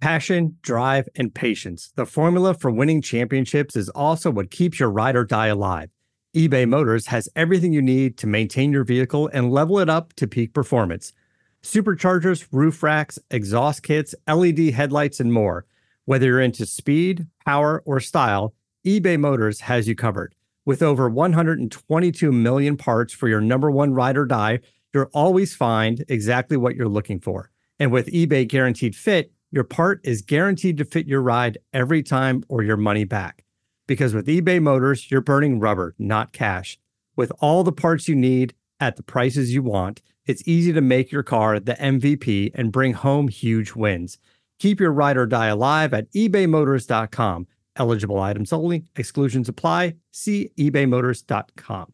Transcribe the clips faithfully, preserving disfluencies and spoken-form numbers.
Passion, drive, and patience. The formula for winning championships is also what keeps your ride or die alive. eBay Motors has everything you need to maintain your vehicle and level it up to peak performance. Superchargers, roof racks, exhaust kits, L E D headlights, and more. Whether you're into speed, power, or style, eBay Motors has you covered. With over one hundred twenty-two million parts for your number one ride or die, you'll always find exactly what you're looking for. And with eBay Guaranteed Fit, your part is guaranteed to fit your ride every time or your money back. Because with eBay Motors, you're burning rubber, not cash. With all the parts you need at the prices you want, it's easy to make your car the M V P and bring home huge wins. Keep your ride or die alive at ebay motors dot com. Eligible items only. Exclusions apply. See ebay motors dot com.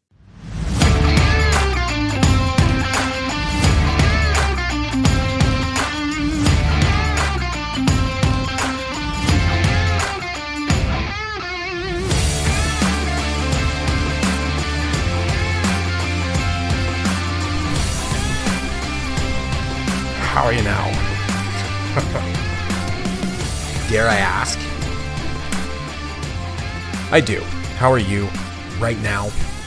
How are you now? Dare I ask? I do. How are you right now?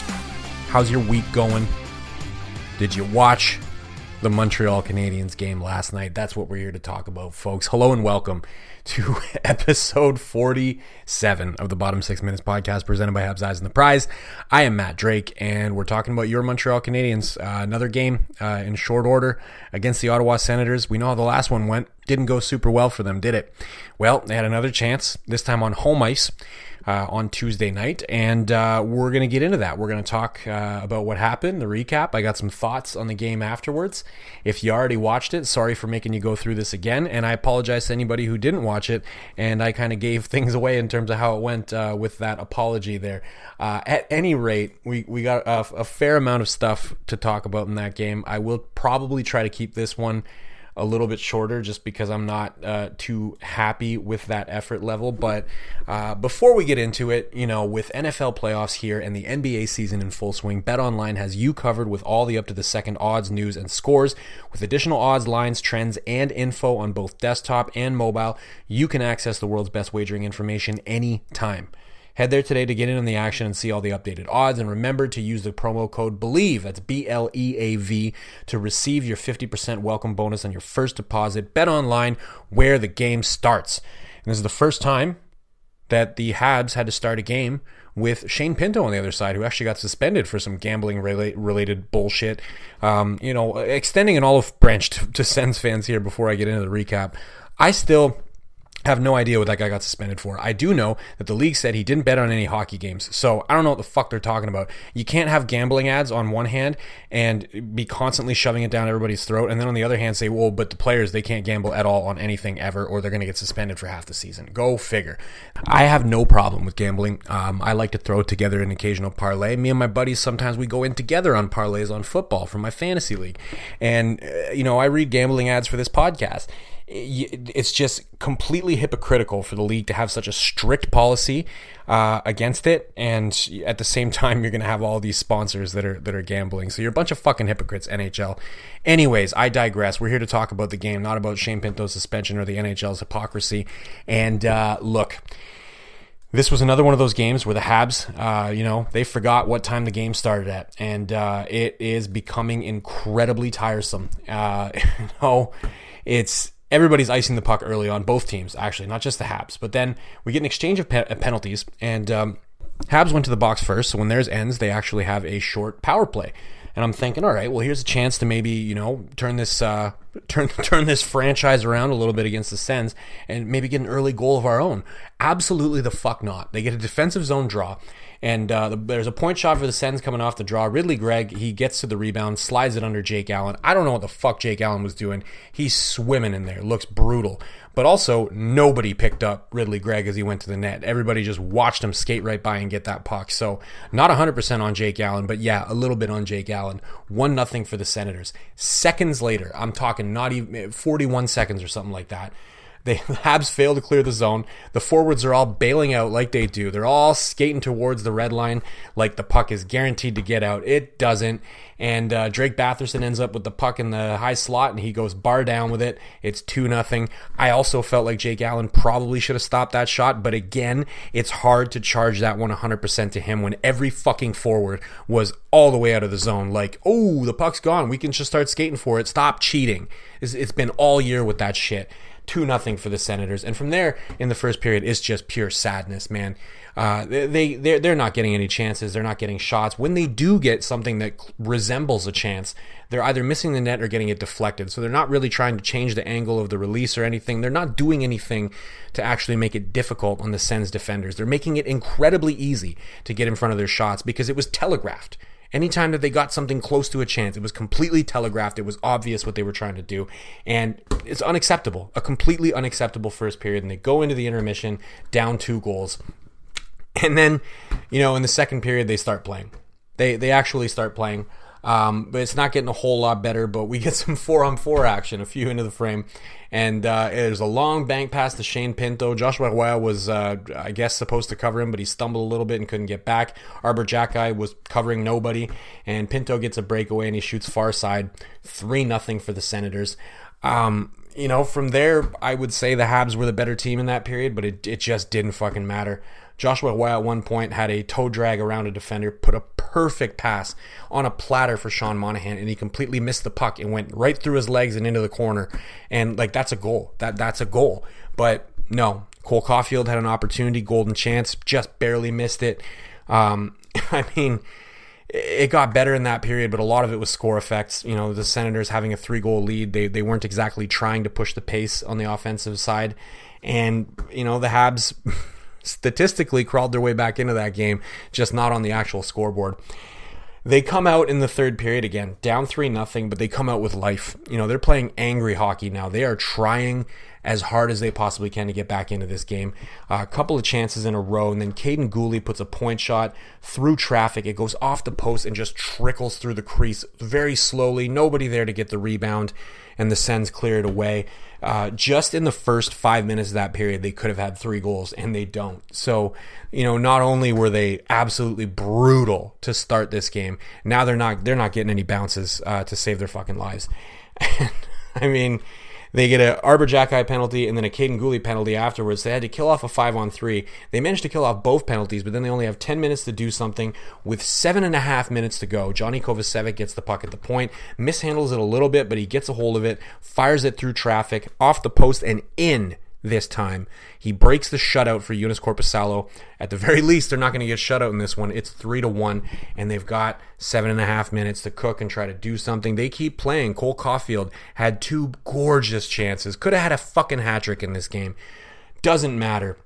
How's your week going? Did you watch the Montreal Canadiens game last night? That's what we're here to talk about, folks. Hello and welcome to episode forty-seven of the Bottom Six Minutes podcast presented by Habs Eyes on the Prize. I am Matt Drake, and we're talking about your Montreal Canadiens. Uh, another game uh, in short order against the Ottawa Senators. We know how the last one went. Didn't go super well for them, did it? Well, they had another chance, this time on home ice. Uh, on Tuesday night, and uh, we're going to get into that. We're going to talk uh, about what happened, the recap. I got some thoughts on the game afterwards. If you already watched it, sorry for making you go through this again, and I apologize to anybody who didn't watch it, and I kind of gave things away in terms of how it went uh, with that apology there. Uh, at any rate, we, we got a, a fair amount of stuff to talk about in that game. I will probably try to keep this one a little bit shorter just because I'm not uh, too happy with that effort level. But uh, before we get into it, you know, with N F L playoffs here and the N B A season in full swing, BetOnline has you covered with all the up to the second odds, news, and scores. With additional odds, lines, trends, and info on both desktop and mobile, you can access the world's best wagering information anytime. Head there today to get in on the action and see all the updated odds. And remember to use the promo code BELIEVE, that's B L E A V, to receive your fifty percent welcome bonus on your first deposit. BetOnline, where the game starts. And this is the first time that the Habs had to start a game with Shane Pinto on the other side, who actually got suspended for some gambling-related bullshit. Um, you know, extending an olive branch to, to Sens fans here before I get into the recap. I still have no idea what that guy got suspended for. I do know that the league said he didn't bet on any hockey games. So I don't know what the fuck they're talking about. You can't have gambling ads on one hand and be constantly shoving it down everybody's throat, and then on the other hand say, well, but the players, they can't gamble at all on anything ever, or they're going to get suspended for half the season. Go figure. I have no problem with gambling. Um, I like to throw together an occasional parlay. Me and my buddies, sometimes we go in together on parlays on football from my fantasy league. And, uh, you know, I read gambling ads for this podcast. It's just completely hypocritical for the league to have such a strict policy uh, against it, and at the same time you're going to have all these sponsors that are that are gambling. So you're a bunch of fucking hypocrites, N H L. Anyways, I digress. We're here to talk about the game, not about Shane Pinto's suspension or the N H L's hypocrisy. And uh, look, this was another one of those games where the Habs, uh, you know, they forgot what time the game started at, and uh, it is becoming incredibly tiresome. Uh, you know, it's everybody's icing the puck early on, both teams, actually, not just the Habs. But then we get an exchange of pe- penalties, and um, Habs went to the box first, so when theirs ends, they actually have a short power play. And I'm thinking, all right, well, here's a chance to maybe, you know, turn this uh, turn turn this franchise around a little bit against the Sens and maybe get an early goal of our own. Absolutely the fuck not. They get a defensive zone draw, and uh, the, there's a point shot for the Sens coming off the draw. Ridley Gregg, he gets to the rebound, slides it under Jake Allen. I don't know what the fuck Jake Allen was doing. He's swimming in there. Looks brutal. But also, nobody picked up Ridley Gregg as he went to the net. Everybody just watched him skate right by and get that puck. So, not one hundred percent on Jake Allen, but yeah, a little bit on Jake Allen. one nothing for the Senators. Seconds later, I'm talking not even forty-one seconds or something like that, They, the Habs fail to clear the zone. The forwards are all bailing out like they do. They're all skating towards the red line like the puck is guaranteed to get out. It doesn't. And uh, Drake Batherson ends up with the puck in the high slot, and he goes bar down with it. It's two nothing. I also felt like Jake Allen probably should have stopped that shot, but again, it's hard to charge that one one hundred percent to him when every fucking forward was all the way out of the zone. Like, oh, the puck's gone. We can just start skating for it. Stop cheating. It's, it's been all year with that shit. two nothing for the Senators. And from there, in the first period, it's just pure sadness, man. Uh, they, they're, they're not getting any chances. They're not getting shots. When they do get something that resembles a chance, they're either missing the net or getting it deflected. So they're not really trying to change the angle of the release or anything. They're not doing anything to actually make it difficult on the Sens defenders. They're making it incredibly easy to get in front of their shots because it was telegraphed. Anytime that they got something close to a chance, it was completely telegraphed. It was obvious what they were trying to do. And it's unacceptable. A completely unacceptable first period. And they go into the intermission down two goals. And then, you know, in the second period, they start playing. They they actually start playing. Um, but it's not getting a whole lot better, but we get some four-on-four action, a few into the frame. And uh, there's a long bank pass to Shane Pinto. Joshua Roy was, uh, I guess, supposed to cover him, but he stumbled a little bit and couldn't get back. Arbor Xhekaj was covering nobody, and Pinto gets a breakaway, and he shoots far side. three nothing for the Senators. Um, you know, from there, I would say the Habs were the better team in that period, but it, it just didn't fucking matter. Joshua Roy at one point had a toe drag around a defender, put a perfect pass on a platter for Sean Monahan, and he completely missed the puck and went right through his legs and into the corner. And like, that's a goal. That that's a goal. But no, Cole Caulfield had an opportunity, golden chance, just barely missed it. Um, I mean, it got better in that period, but a lot of it was score effects. You know, the Senators having a three-goal lead, they they weren't exactly trying to push the pace on the offensive side. And, you know, the Habs statistically crawled their way back into that game, just not on the actual scoreboard. They come out in the third period again, down three nothing, but they come out with life. You know, they're playing angry hockey now. They are trying as hard as they possibly can to get back into this game. Uh, a couple of chances in a row, and then Caden Gooley puts a point shot through traffic. It goes off the post and just trickles through the crease very slowly. Nobody there to get the rebound, and the Sens clear it away. Uh, just in the first five minutes of that period, they could have had three goals, and they don't. So, you know, not only were they absolutely brutal to start this game, now they're not they're not getting any bounces uh, to save their fucking lives. I mean, they get an Arbor Xhekaj penalty and then a Caden Gooley penalty afterwards. They had to kill off a five-on-three. They managed to kill off both penalties, but then they only have ten minutes to do something. With seven and a half minutes to go, Johnny Kovacevic gets the puck at the point, mishandles it a little bit, but he gets a hold of it, fires it through traffic, off the post and in this time. He breaks the shutout for Joonas Korpisalo. At the very least, they're not going to get shutout in this one. It's three to one, and they've got seven and a half minutes to cook and try to do something. They keep playing. Cole Caulfield had two gorgeous chances. Could have had a fucking hat trick in this game. Doesn't matter.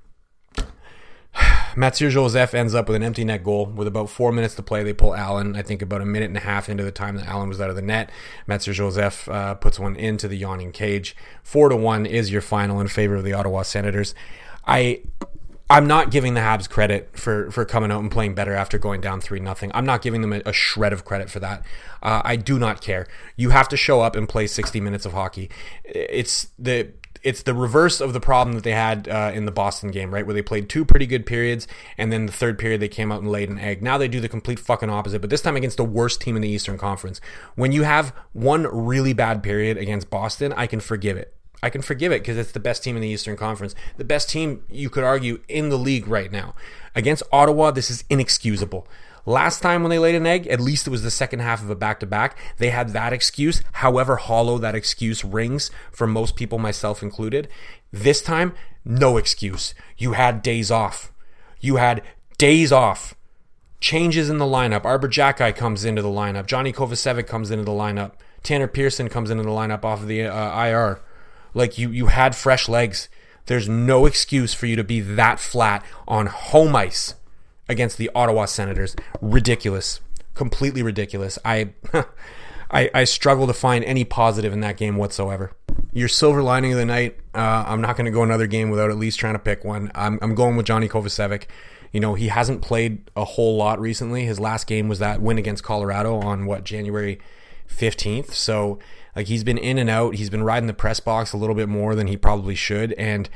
Mathieu Joseph ends up with an empty net goal. With about four minutes to play, they pull Allen, I think about a minute and a half into the time that Allen was out of the net. Mathieu Joseph uh, puts one into the yawning cage. Four to one is your final in favor of the Ottawa Senators. I... I'm not giving the Habs credit for, for coming out and playing better after going down three nothing. I'm not giving them a, a shred of credit for that. Uh, I do not care. You have to show up and play sixty minutes of hockey. It's the it's the reverse of the problem that they had uh, in the Boston game, right? Where they played two pretty good periods, and then the third period they came out and laid an egg. Now they do the complete fucking opposite, but this time against the worst team in the Eastern Conference. When you have one really bad period against Boston, I can forgive it. I can forgive it because it's the best team in the Eastern Conference. The best team, you could argue, in the league right now. Against Ottawa, this is inexcusable. Last time when they laid an egg, at least it was the second half of a back-to-back. They had that excuse, however hollow that excuse rings for most people, myself included. This time, no excuse. You had days off. You had days off. Changes in the lineup. Arbor Xhekaj comes into the lineup. Johnny Kovacevic comes into the lineup. Tanner Pearson comes into the lineup off of the uh, I R. Like, you, you had fresh legs. There's no excuse for you to be that flat on home ice against the Ottawa Senators. Ridiculous. Completely ridiculous. I, I, I struggle to find any positive in that game whatsoever. Your silver lining of the night, uh, I'm not going to go another game without at least trying to pick one. I'm, I'm going with Johnny Kovacevic. You know, he hasn't played a whole lot recently. His last game was that win against Colorado on, what, January fifteenth. So like he's been in and out. He's been riding the press box a little bit more than he probably should. And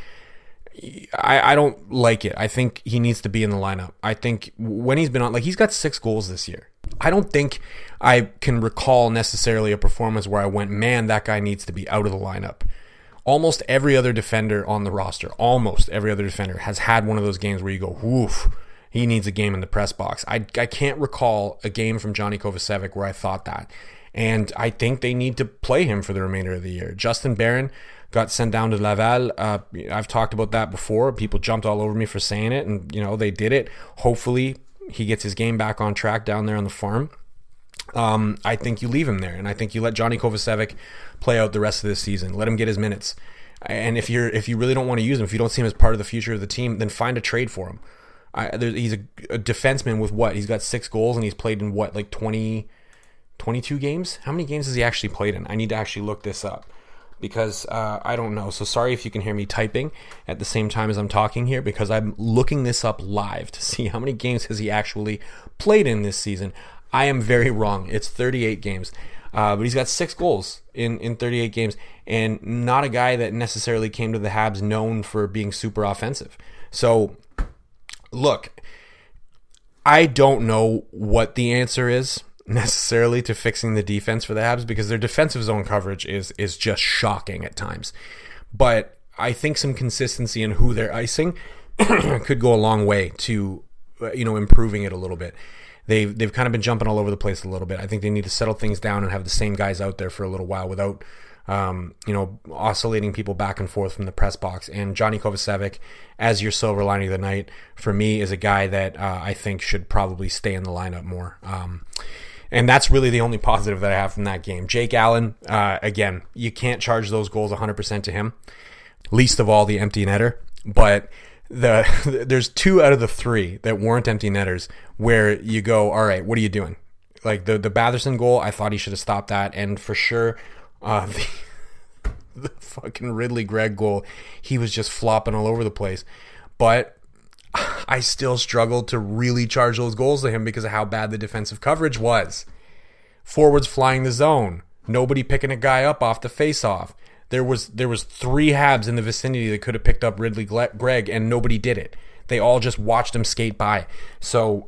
I, I don't like it. I think he needs to be in the lineup. I think when he's been on, like he's got six goals this year. I don't think I can recall necessarily a performance where I went, man, that guy needs to be out of the lineup. Almost every other defender on the roster, almost every other defender has had one of those games where you go, woof, he needs a game in the press box. I, I can't recall a game from Johnny Kovacevic where I thought that. And I think they need to play him for the remainder of the year. Justin Barron got sent down to Laval. Uh, I've talked about that before. People jumped all over me for saying it, and, you know, they did it. Hopefully he gets his game back on track down there on the farm. Um, I think you leave him there, and I think you let Johnny Kovacevic play out the rest of this season. Let him get his minutes. And if you're if you really don't want to use him, if you don't see him as part of the future of the team, then find a trade for him. I, there, he's a, a defenseman with what? He's got six goals, and he's played in what, like twenty, twenty-two games? How many games has he actually played in? I need to actually look this up, because uh, I don't know. So sorry if you can hear me typing at the same time as I'm talking here, because I'm looking this up live to see how many games has he actually played in this season. I am very wrong. It's thirty-eight games. Uh, but he's got six goals in, in thirty-eight games, and not a guy that necessarily came to the Habs known for being super offensive. So, look, I don't know what the answer is necessarily to fixing the defense for the Habs, because their defensive zone coverage is is just shocking at times. But I think some consistency in who they're icing could go a long way to, you know, improving it a little bit. They've, they've kind of been jumping all over the place a little bit. I think they need to settle things down and have the same guys out there for a little while without, um, you know, oscillating people back and forth from the press box. And Johnny Kovacevic, as your silver lining of the night, for me, is a guy that uh, I think should probably stay in the lineup more. Um, and that's really the only positive that I have from that game. Jake Allen, uh, again, you can't charge those goals one hundred percent to him, least of all the empty netter. But the there's two out of the three that weren't empty netters where you go, all right, what are you doing? Like the the Batherson goal, I thought he should have stopped that, and for sure, uh, the, the fucking Ridley Gregg goal, he was just flopping all over the place. But I still struggled to really charge those goals to him because of how bad the defensive coverage was. Forwards flying the zone, nobody picking a guy up off the face-off. There was there was three Habs in the vicinity that could have picked up Ridley Gregg, and nobody did it. They all just watched him skate by. So,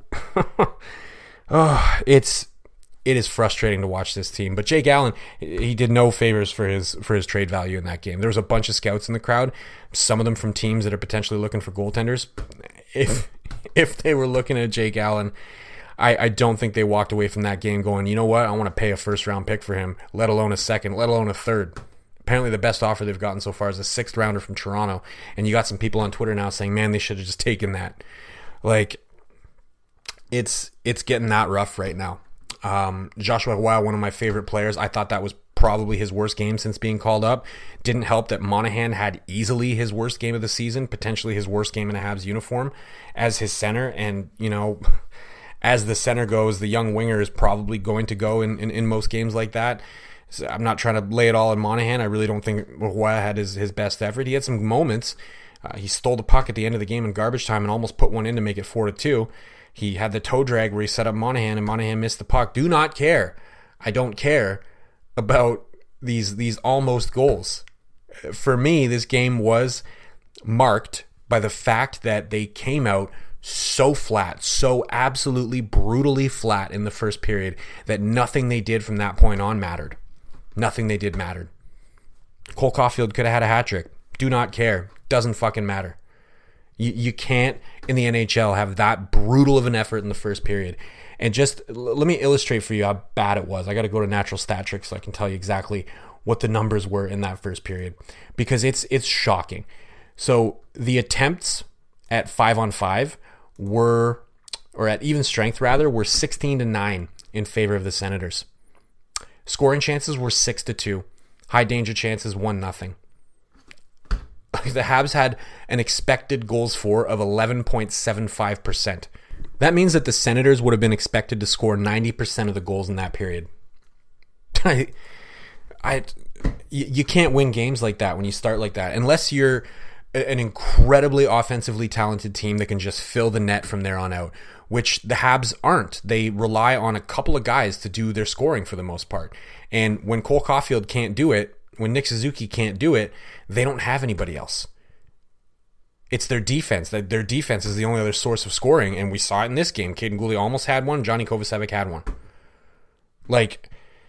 oh, it's it is frustrating to watch this team. But Jake Allen, he did no favors for his for his trade value in that game. There was a bunch of scouts in the crowd, some of them from teams that are potentially looking for goaltenders. If if they were looking at Jake Allen, I, I don't think they walked away from that game going, you know what, I want to pay a first round pick for him, let alone a second, let alone a third. Apparently the best offer they've gotten so far is a sixth rounder from Toronto. And you got some people on Twitter now saying, man, they should have just taken that. Like, it's it's getting that rough right now. Um, Joshua Roy, one of my favorite players, I thought that was probably his worst game since being called up. Didn't help that Monahan had easily his worst game of the season, potentially his worst game in a Habs uniform as his center. And, you know, as the center goes, the young winger is probably going to go in, in, in most games like that. So I'm not trying to lay it all in Monahan. I really don't think Roy had his, his best effort. He had some moments. Uh, he stole the puck at the end of the game in garbage time and almost put one in to make it four to two. He had the toe drag where he set up Monahan and Monahan missed the puck. Do not care. I don't care about these these almost goals. For me, this game was marked by the fact that they came out so flat, so absolutely brutally flat in the first period that nothing they did from that point on mattered. Nothing they did mattered. Cole Caulfield could have had a hat trick. Do not care. Doesn't fucking matter. You you can't in the N H L have that brutal of an effort in the first period. And just l- let me illustrate for you how bad it was. I got to go to Natural Stat Trick so I can tell you exactly what the numbers were in that first period, because it's it's shocking. So the attempts at five on five were, or at even strength rather, were sixteen to nine in favor of the Senators. Scoring chances were six to two. High danger chances one nothing. The Habs had an expected goals for of eleven point seven five percent. That means that the Senators would have been expected to score ninety percent of the goals in that period. I, I, you can't win games like that when you start like that, unless you're an incredibly offensively talented team that can just fill the net from there on out. which the Habs aren't. They rely on a couple of guys to do their scoring for the most part. And when Cole Caulfield can't do it, when Nick Suzuki can't do it, they don't have anybody else. It's their defense. Their defense is the only other source of scoring, and we saw it in this game. Caden Gooley almost had one. Johnny Kovacevic had one. Like,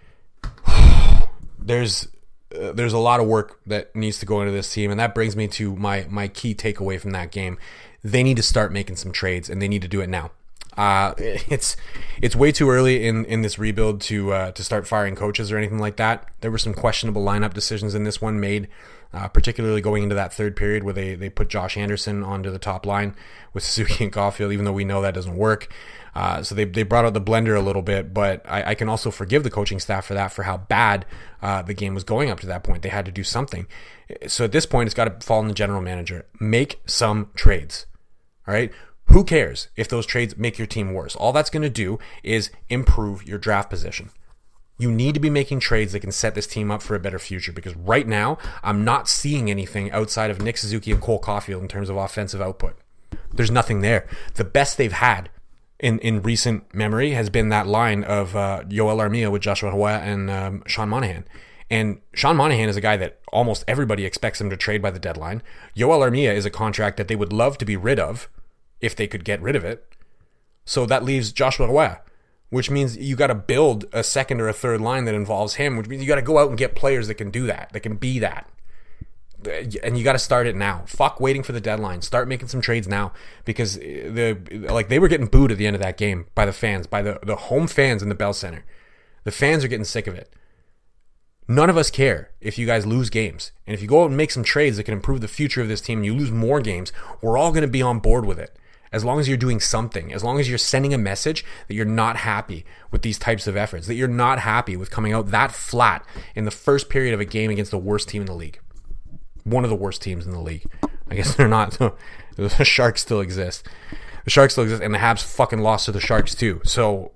there's uh, there's a lot of work that needs to go into this team, and that brings me to my my key takeaway from that game. They need to start making some trades, and they need to do it now. Uh, it's it's way too early in, in this rebuild to uh, to start firing coaches or anything like that. There were some questionable lineup decisions in this one made, uh, particularly going into that third period where they, they put Josh Anderson onto the top line with Suzuki and Caulfield, even though we know that doesn't work. Uh, so they they brought out the blender a little bit, but I, I can also forgive the coaching staff for that, for how bad uh, the game was going up to that point. They had to do something. So at this point, it's got to fall on the general manager. Make some trades. All right? Who cares if those trades make your team worse? All that's going to do is improve your draft position. You need to be making trades that can set this team up for a better future, because right now, I'm not seeing anything outside of Nick Suzuki and Cole Caulfield in terms of offensive output. There's nothing there. The best they've had in, in recent memory has been that line of uh, Yoel Armia with Joshua Roy and um, Sean Monahan. And Sean Monahan is a guy that almost everybody expects him to trade by the deadline. Yoel Armia is a contract that they would love to be rid of if they could get rid of it. So that leaves Joshua Roy, which means you got to build a second or a third line that involves him, which means you got to go out and get players that can do that, that can be that. And you got to start it now. Fuck waiting for the deadline. Start making some trades now, because the like they were getting booed at the end of that game by the fans, by the, the home fans in the Bell Center. The fans are getting sick of it. None of us care if you guys lose games. And if you go out and make some trades that can improve the future of this team and you lose more games, we're all going to be on board with it. As long as you're doing something, as long as you're sending a message that you're not happy with these types of efforts, that you're not happy with coming out that flat in the first period of a game against the worst team in the league. One of the worst teams in the league. I guess they're not. The Sharks still exist. The Sharks still exist, and the Habs fucking lost to the Sharks too. So,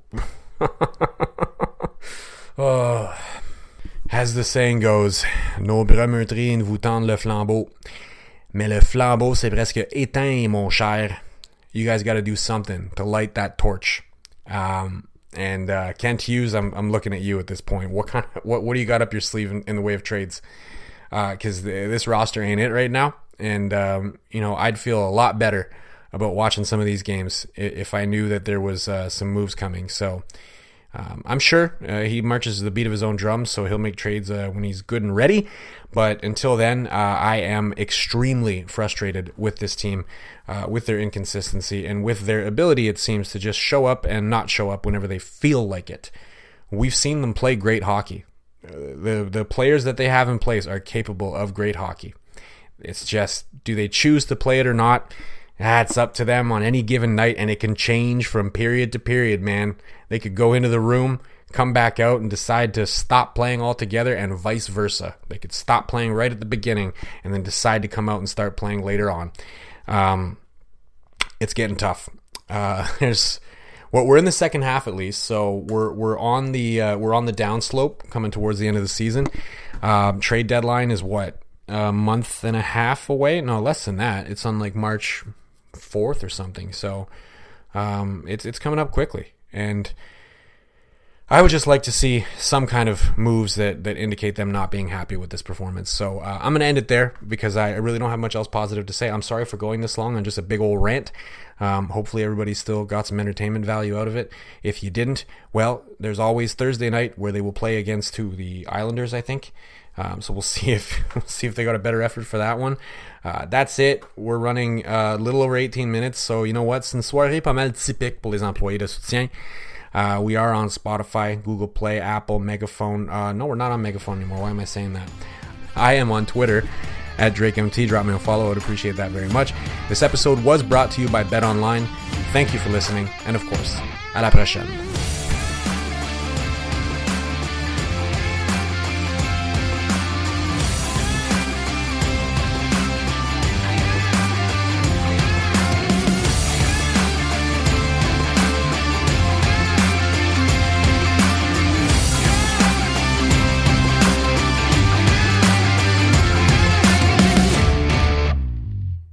oh, as the saying goes, nos bras meurtriers vous tendent le flambeau. Mais le flambeau, c'est presque éteint, mon cher. You guys got to do something to light that torch. Um, and uh, Kent Hughes, I'm I'm looking at you at this point. What kind of, what what do you got up your sleeve in, in the way of trades? Because uh, this roster ain't it right now. And um, you know, I'd feel a lot better about watching some of these games if I knew that there was uh, some moves coming. So um, I'm sure uh, he marches to the beat of his own drum, so he'll make trades uh, when he's good and ready. But until then, uh, I am extremely frustrated with this team, uh, with their inconsistency, and with their ability, it seems, to just show up and not show up whenever they feel like it. We've seen them play great hockey. Uh, the, the players that they have in place are capable of great hockey. It's just, do they choose to play it or not? That's up to them on any given night, and it can change from period to period, man. They could go into the room, come back out, and decide to stop playing altogether, and vice versa. They could stop playing right at the beginning and then decide to come out and start playing later on. Um, it's getting tough. Uh, there's well, we're in the second half at least, so we're we're on the uh, we're on the downslope coming towards the end of the season. Um, trade deadline is what, a month and a half away? No, less than that. It's on like March fourth or something. So um, it's it's coming up quickly, and I would just like to see some kind of moves that, that indicate them not being happy with this performance. So uh, I'm going to end it there because I really don't have much else positive to say. I'm sorry for going this long on just a big old rant. Um, hopefully everybody still got some entertainment value out of it. If you didn't, well, there's always Thursday night where they will play against who? The Islanders, I think. Um, so we'll see if we'll see if they got a better effort for that one. Uh, that's it. We're running a little over eighteen minutes. So you know what? C'est une soirée pas mal typique pour les employés de soutien. Uh, we are on Spotify, Google Play, Apple, Megaphone. Uh, no, we're not on Megaphone anymore. Why am I saying that? I am on Twitter at DrakeMT. Drop me a follow. I would appreciate that very much. This episode was brought to you by BetOnline. Thank you for listening. And of course, à la prochaine.